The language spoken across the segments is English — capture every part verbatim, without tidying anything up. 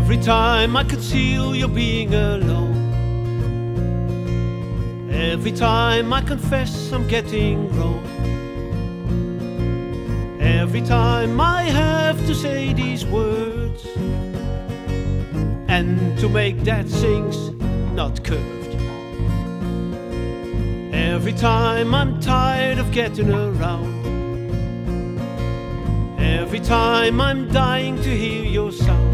Every time I conceal your being alone. Every time I confess I'm getting wrong. Every time I have to say these words, and to make that things not curved. Every time I'm tired of getting around. Every time I'm dying to hear your sound.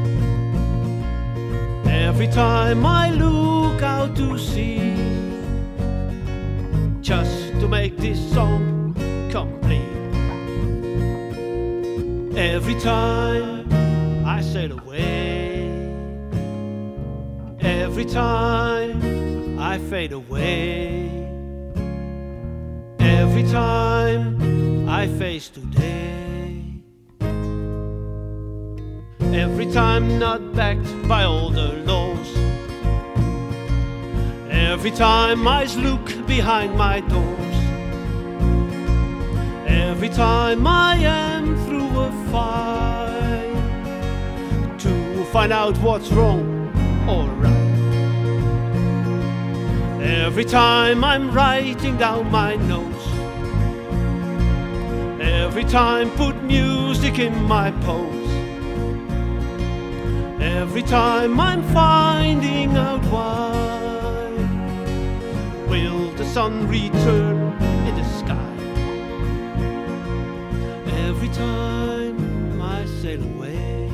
Every time I look out to sea, just to make this song complete. Every time I sail away, every time I fade away, every time I face today, every time not backed by all the laws, every time eyes look behind my doors, every time I am through a fight to find out what's wrong or right. Every time I'm writing down my notes, every time put music in my pose, every time I'm finding out why will the sun return in the sky. Every time I sail away,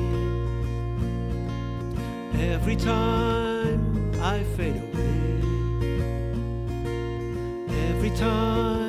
every time I fade away, every time